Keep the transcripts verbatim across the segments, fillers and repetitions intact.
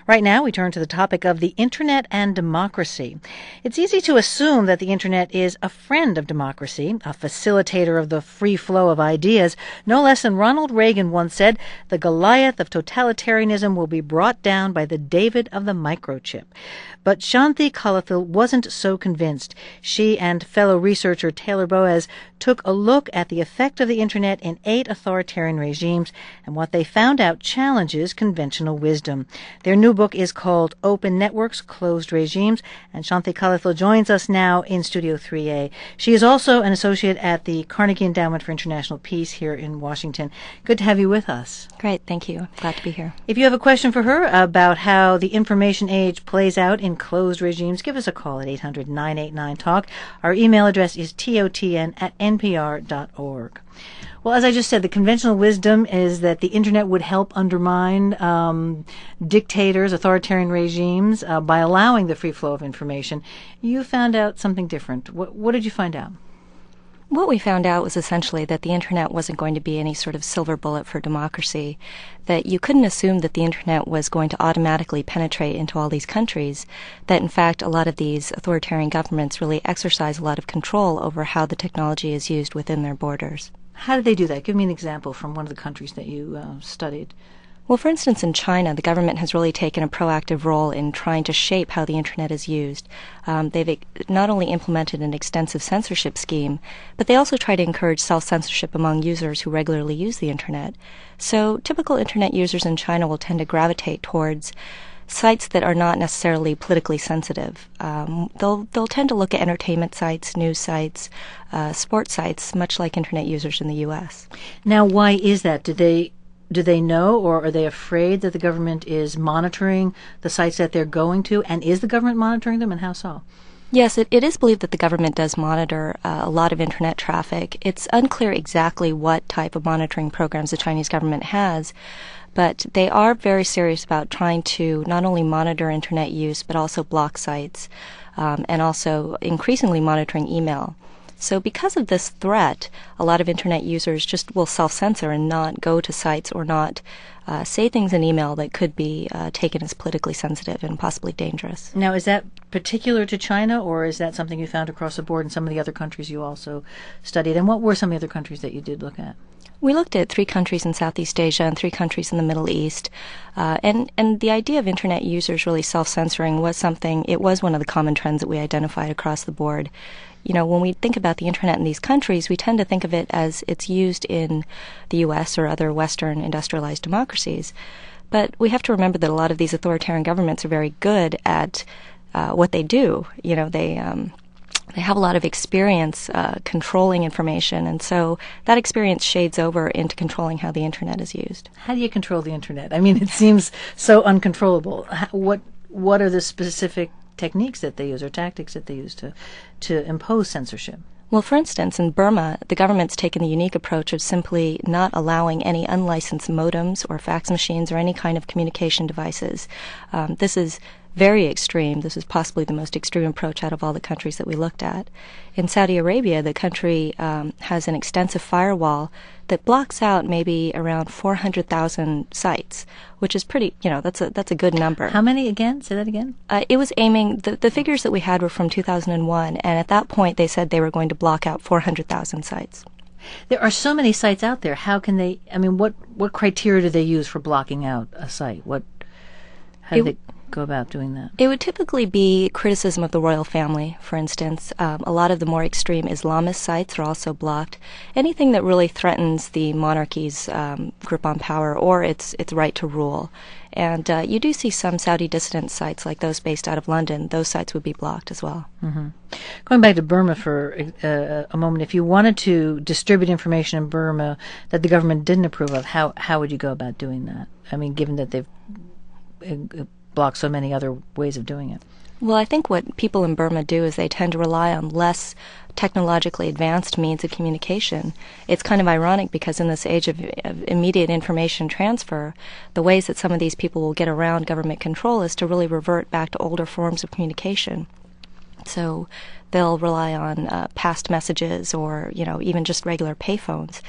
Right now, we turn to the topic of the Internet and democracy. It's easy to assume that the Internet is a friend of democracy, a facilitator of the free flow of ideas. No less than Ronald Reagan once said, the Goliath of totalitarianism will be brought down by the David of the microchip. But Shanthi Kalathil wasn't so convinced. She and fellow researcher Taylor Boas took a look at the effect of the Internet in eight authoritarian regimes, and what they found out challenges conventional wisdom. Their new book is called Open Networks, Closed Regimes, and Shanthi Kalathil joins us now in Studio three A. She is also an associate at the Carnegie Endowment for International Peace here in Washington. Good to have you with us. Great, thank you. Glad to be here. If you have a question for her about how the information age plays out in closed regimes, give us a call at eight hundred, nine eight nine, talk. Our email address is totn at n p r dot org. Well, as I just said, the conventional wisdom is that the Internet would help undermine um, dictators, authoritarian regimes, uh, by allowing the free flow of information. You found out something different. What, what did you find out? What we found out was essentially that the Internet wasn't going to be any sort of silver bullet for democracy, that you couldn't assume that the Internet was going to automatically penetrate into all these countries, that in fact a lot of these authoritarian governments really exercise a lot of control over how the technology is used within their borders. How did they do that? Give me an example from one of the countries that you uh, studied. Well, for instance, in China, the government has really taken a proactive role in trying to shape how the Internet is used. Um, they've not only implemented an extensive censorship scheme, but they also try to encourage self-censorship among users who regularly use the Internet. So typical Internet users in China will tend to gravitate towards sites that are not necessarily politically sensitive. Um, they'll they'll tend to look at entertainment sites, news sites, uh, sports sites, much like Internet users in the U S. Now, why is that? Do they do they know, or are they afraid that the government is monitoring the sites that they're going to? And is the government monitoring them, and how so? Yes, it, it is believed that the government does monitor uh, a lot of Internet traffic. It's unclear exactly what type of monitoring programs the Chinese government has, but they are very serious about trying to not only monitor Internet use, but also block sites, um, and also increasingly monitoring email. So because of this threat, a lot of Internet users just will self-censor and not go to sites or not uh, say things in email that could be uh, taken as politically sensitive and possibly dangerous. Now, is that particular to China, or is that something you found across the board in some of the other countries you also studied? And what were some of the other countries that you did look at? We looked at three countries in Southeast Asia and three countries in the Middle East. Uh, and, and the idea of Internet users really self-censoring was something, it was one of the common trends that we identified across the board. You know, when we think about the Internet in these countries, we tend to think of it as it's used in the U S or other Western industrialized democracies. But we have to remember that a lot of these authoritarian governments are very good at uh, what they do. You know, they... Um, They have a lot of experience uh, controlling information, and so that experience shades over into controlling how the Internet is used. How do you control the Internet? I mean, it seems so uncontrollable. How, what what are the specific techniques that they use or tactics that they use to, to impose censorship? Well, for instance, in Burma, the government's taken the unique approach of simply not allowing any unlicensed modems or fax machines or any kind of communication devices. Um, this is very extreme. This is possibly the most extreme approach out of all the countries that we looked at. In Saudi Arabia, the country um, has an extensive firewall that blocks out maybe around four hundred thousand sites, which is pretty, you know, that's a that's a good number. How many again? Say that again. Uh, it was aiming, the, the figures that we had were from two thousand one, and at that point they said they were going to block out four hundred thousand sites. There are so many sites out there. How can they, I mean, what, what criteria do they use for blocking out a site? What, how do it, they go about doing that? It would typically be criticism of the royal family, for instance. Um, a lot of the more extreme Islamist sites are also blocked. Anything that really threatens the monarchy's um, grip on power or its its right to rule. And uh, you do see some Saudi dissident sites, like those based out of London. Those sites would be blocked as well. Mm-hmm. Going back to Burma for uh, a moment, if you wanted to distribute information in Burma that the government didn't approve of, how, how would you go about doing that? I mean, given that they've uh, block so many other ways of doing it. Well, I think what people in Burma do is they tend to rely on less technologically advanced means of communication. It's kind of ironic because in this age of, of immediate information transfer, the ways that some of these people will get around government control is to really revert back to older forms of communication. So they'll rely on uh, past messages or, you know, even just regular payphones.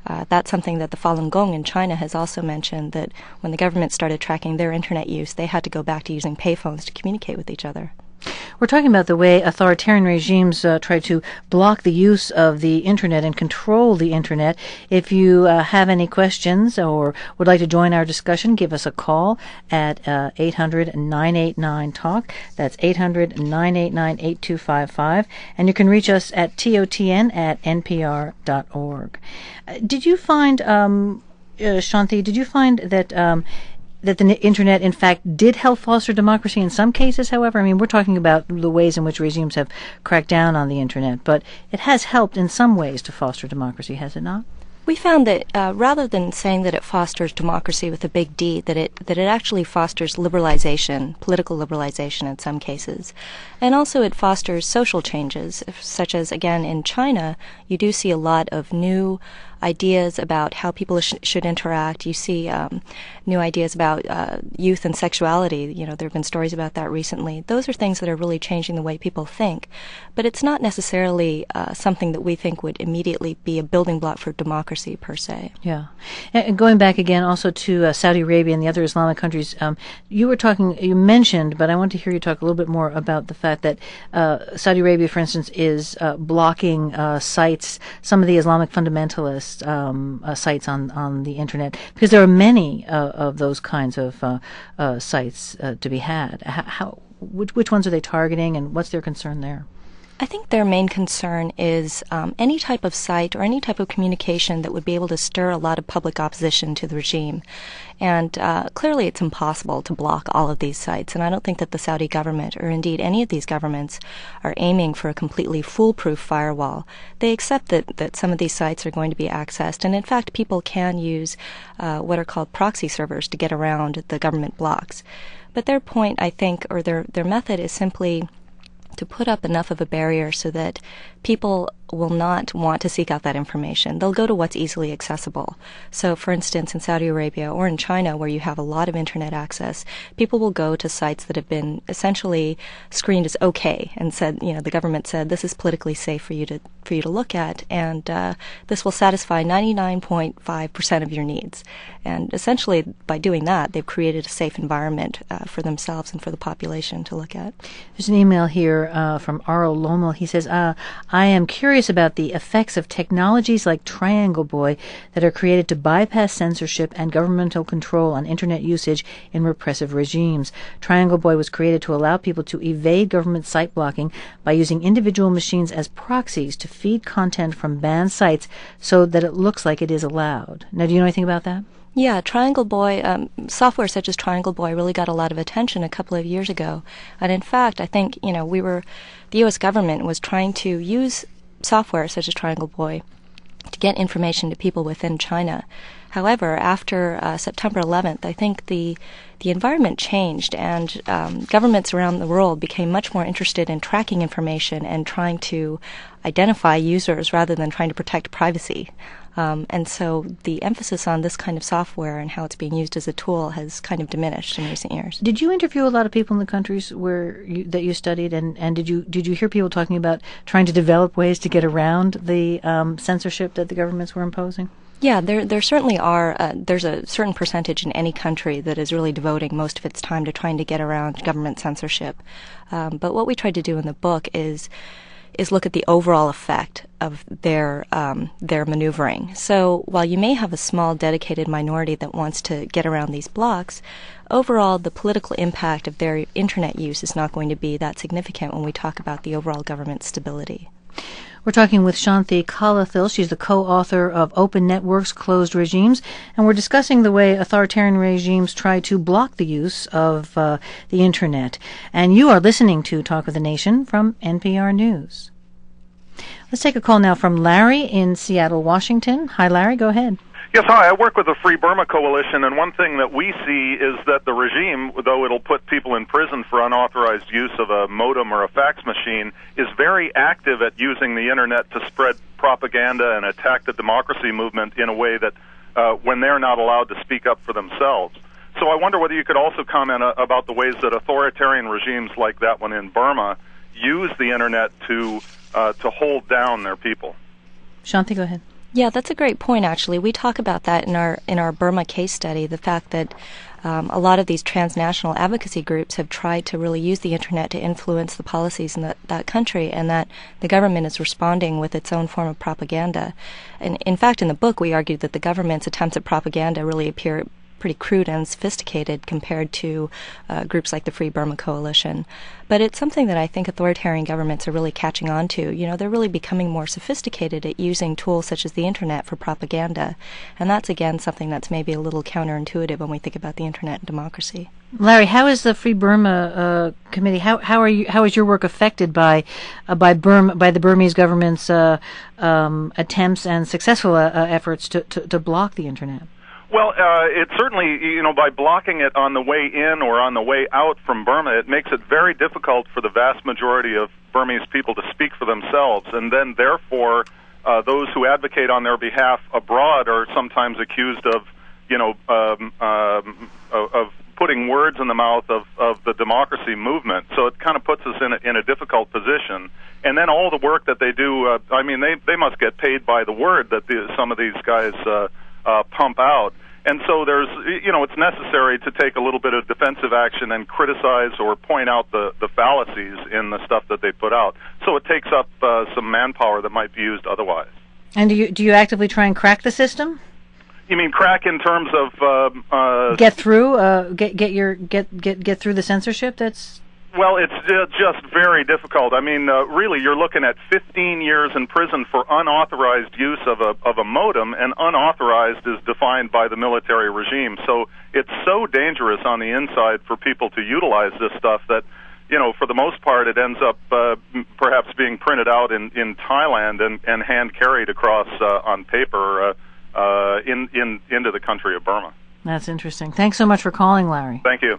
Uh, that's something that the Falun Gong in China has also mentioned, that when the government started tracking their internet use, they had to go back to using payphones to communicate with each other. We're talking about the way authoritarian regimes uh, try to block the use of the internet and control the internet. If you uh, have any questions or would like to join our discussion, give us a call at uh, eight hundred, nine eight nine, talk. That's eight hundred, nine eight nine, eight two five five. And you can reach us at T O T N at N P R dot org. Uh, did you find, um, uh, Shanti, did you find that um, that the internet, in fact, did help foster democracy in some cases, however? I mean, we're talking about the ways in which regimes have cracked down on the internet, but it has helped in some ways to foster democracy, has it not? We found that uh, rather than saying that it fosters democracy with a big D, that it that it actually fosters liberalization, political liberalization in some cases. And also it fosters social changes, such as, again, in China, you do see a lot of new ideas about how people sh- should interact. You see um, new ideas about uh, youth and sexuality. You know, there have been stories about that recently. Those are things that are really changing the way people think. But it's not necessarily uh, something that we think would immediately be a building block for democracy per se. Yeah. And going back again also to uh, Saudi Arabia and the other Islamic countries, um, you were talking, you mentioned, but I want to hear you talk a little bit more about the fact that uh, Saudi Arabia, for instance, is uh, blocking uh, sites, some of the Islamic fundamentalist Um, uh, sites on, on the internet, because there are many uh, of those kinds of uh, uh, sites uh, to be had. How, how which, which ones are they targeting, and what's their concern there? I think their main concern is um, any type of site or any type of communication that would be able to stir a lot of public opposition to the regime. And uh, clearly it's impossible to block all of these sites, and I don't think that the Saudi government, or indeed any of these governments, are aiming for a completely foolproof firewall. They accept that, that some of these sites are going to be accessed, and in fact people can use uh, what are called proxy servers to get around the government blocks. But their point, I think, or their, their method is simply to put up enough of a barrier so that people will not want to seek out that information. They'll go to what's easily accessible. So, for instance, in Saudi Arabia or in China, where you have a lot of internet access, people will go to sites that have been essentially screened as okay and said, you know, the government said this is politically safe for you to for you to look at, and uh, this will satisfy ninety-nine point five percent of your needs. And essentially, by doing that, they've created a safe environment uh, for themselves and for the population to look at. There's an email here uh, from Aro Lomo. He says, uh, I am curious about the effects of technologies like Triangle Boy that are created to bypass censorship and governmental control on internet usage in repressive regimes. Triangle Boy was created to allow people to evade government site blocking by using individual machines as proxies to feed content from banned sites so that it looks like it is allowed. Now, do you know anything about that? Yeah, Triangle Boy, um, software such as Triangle Boy really got a lot of attention a couple of years ago. And in fact, I think, you know, we were, the U S government was trying to use software such as Triangle Boy to get information to people within China. However, after uh, September eleventh, I think the the environment changed, and um, governments around the world became much more interested in tracking information and trying to identify users rather than trying to protect privacy. Um, and so the emphasis on this kind of software and how it's being used as a tool has kind of diminished in recent years. Did you interview a lot of people in the countries where you, that you studied, and, and did you did you hear people talking about trying to develop ways to get around the um, censorship that the governments were imposing? Yeah, there there certainly are. Uh, there's a certain percentage in any country that is really devoting most of its time to trying to get around government censorship. Um, but what we tried to do in the book is is look at the overall effect of their um, their maneuvering. So while you may have a small dedicated minority that wants to get around these blocks, overall the political impact of their internet use is not going to be that significant when we talk about the overall government stability. We're talking with Shanti Kalathil. She's the co-author of Open Networks, Closed Regimes, and we're discussing the way authoritarian regimes try to block the use of uh, the Internet. And you are listening to Talk of the Nation from N P R News. Let's take a call now from Larry in Seattle, Washington. Hi, Larry. Go ahead. Yes, hi. I work with the Free Burma Coalition, and one thing that we see is that the regime, though it'll put people in prison for unauthorized use of a modem or a fax machine, is very active at using the Internet to spread propaganda and attack the democracy movement in a way that uh, when they're not allowed to speak up for themselves. So I wonder whether you could also comment uh, about the ways that authoritarian regimes like that one in Burma use the Internet to uh, to hold down their people. Shanti, go ahead. Yeah, that's a great point, actually. We talk about that in our in our Burma case study, the fact that um, a lot of these transnational advocacy groups have tried to really use the Internet to influence the policies in that, that country, and that the government is responding with its own form of propaganda. And in fact, in the book, we argued that the government's attempts at propaganda really appear pretty crude and sophisticated compared to uh, groups like the Free Burma Coalition. But it's something that I think authoritarian governments are really catching on to. You know, they're really becoming more sophisticated at using tools such as the Internet for propaganda. And that's, again, something that's maybe a little counterintuitive when we think about the Internet and democracy. Larry, how is the Free Burma uh, Committee, how how are you how is your work affected by uh, by Burma, by the Burmese government's uh, um, attempts and successful uh, uh, efforts to, to, to block the Internet? Well, uh, it certainly, you know, by blocking it on the way in or on the way out from Burma, it makes it very difficult for the vast majority of Burmese people to speak for themselves. And then, therefore, uh, those who advocate on their behalf abroad are sometimes accused of, you know, um, um, of, of putting words in the mouth of, of the democracy movement. So it kind of puts us in a, in a difficult position. And then all the work that they do, uh, I mean, they, they must get paid by the word that the, some of these guys uh, uh, pump out. And so there's, you know, it's necessary to take a little bit of defensive action and criticize or point out the, the fallacies in the stuff that they put out. So it takes up uh, some manpower that might be used otherwise. And do you do you actively try and crack the system? You mean crack in terms of uh, uh, get through, uh, get get your get get get through the censorship? That's Well, it's just very difficult. I mean, uh, really, you're looking at fifteen years in prison for unauthorized use of a of a modem, and unauthorized is defined by the military regime. So it's so dangerous on the inside for people to utilize this stuff that, you know, for the most part, it ends up uh, perhaps being printed out in, in Thailand and, and hand carried across uh, on paper uh, uh, in, in into the country of Burma. That's interesting. Thanks so much for calling, Larry. Thank you.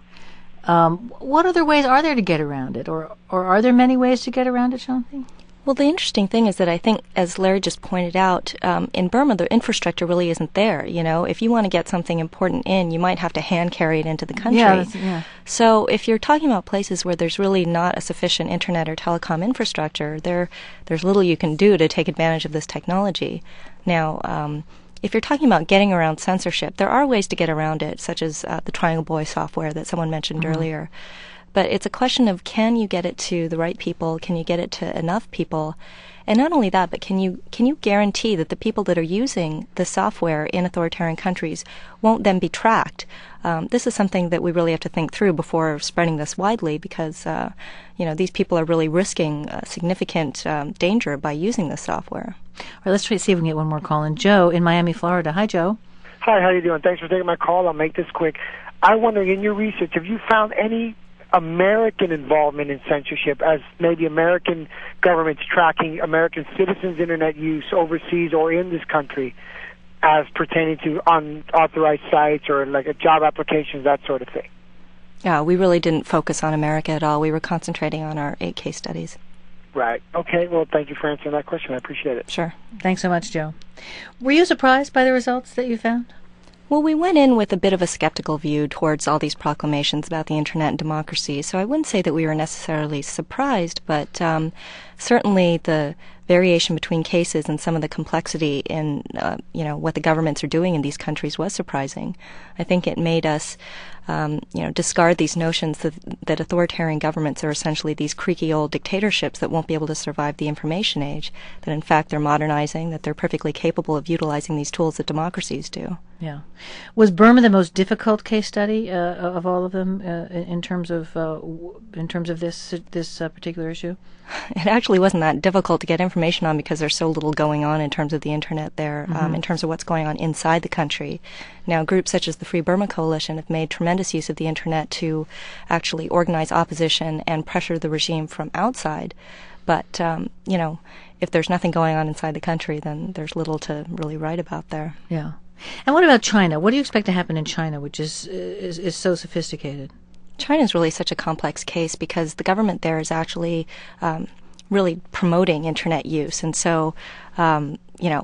Um, what other ways are there to get around it, or or are there many ways to get around it, Shanti? Well, the interesting thing is that I think, as Larry just pointed out, um, in Burma, the infrastructure really isn't there. You know, if you want to get something important in, you might have to hand carry it into the country. Yeah, that's, yeah. So if you're talking about places where there's really not a sufficient internet or telecom infrastructure, there there's little you can do to take advantage of this technology. Now, um, if you're talking about getting around censorship, there are ways to get around it, such as uh, the Triangle Boy software that someone mentioned mm-hmm. earlier. But it's a question of, can you get it to the right people? Can you get it to enough people? And not only that, but can you can you guarantee that the people that are using the software in authoritarian countries won't then be tracked? Um, this is something that we really have to think through before spreading this widely, because uh, you know, these people are really risking uh, significant um, danger by using this software. All right, let's try to see if we can get one more call in. Joe in Miami, Florida. Hi, Joe. Hi, how you doing? Thanks for taking my call. I'll make this quick. I'm wondering, in your research, have you found any American involvement in censorship, as maybe American governments tracking American citizens' internet use overseas or in this country as pertaining to unauthorized sites or like a job applications, that sort of thing? Yeah, we really didn't focus on America at all. We were concentrating on our eight case studies. Right. Okay. Well, thank you for answering that question. I appreciate it. Sure. Thanks so much, Joe. Were you surprised by the results that you found? Well, we went in with a bit of a skeptical view towards all these proclamations about the Internet and democracy, so I wouldn't say that we were necessarily surprised, but um, certainly the variation between cases and some of the complexity in, uh, you know, what the governments are doing in these countries was surprising. I think it made us, um, you know, discard these notions that, that authoritarian governments are essentially these creaky old dictatorships that won't be able to survive the information age, that in fact they're modernizing, that they're perfectly capable of utilizing these tools that democracies do. Yeah. Was Burma the most difficult case study uh, of all of them uh, in terms of uh, in terms of this this uh, particular issue? It actually wasn't that difficult to get information on because there's so little going on in terms of the Internet there, mm-hmm. um, in terms of what's going on inside the country. Now, groups such as the Free Burma Coalition have made tremendous use of the Internet to actually organize opposition and pressure the regime from outside. But, um, you know, if there's nothing going on inside the country, then there's little to really write about there. Yeah. And what about China? What do you expect to happen in China, which is is, is so sophisticated? China is really such a complex case because the government there is actually um, really promoting Internet use. And so, um, you know, it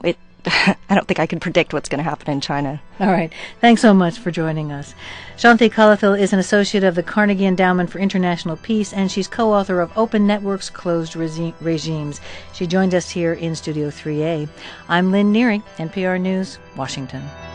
I don't think I can predict what's going to happen in China. All right. Thanks so much for joining us. Shanti Kalathil is an associate of the Carnegie Endowment for International Peace, and she's co-author of Open Networks, Closed Regi- Regimes. She joined us here in Studio three A. I'm Lynn Neary, N P R News, Washington.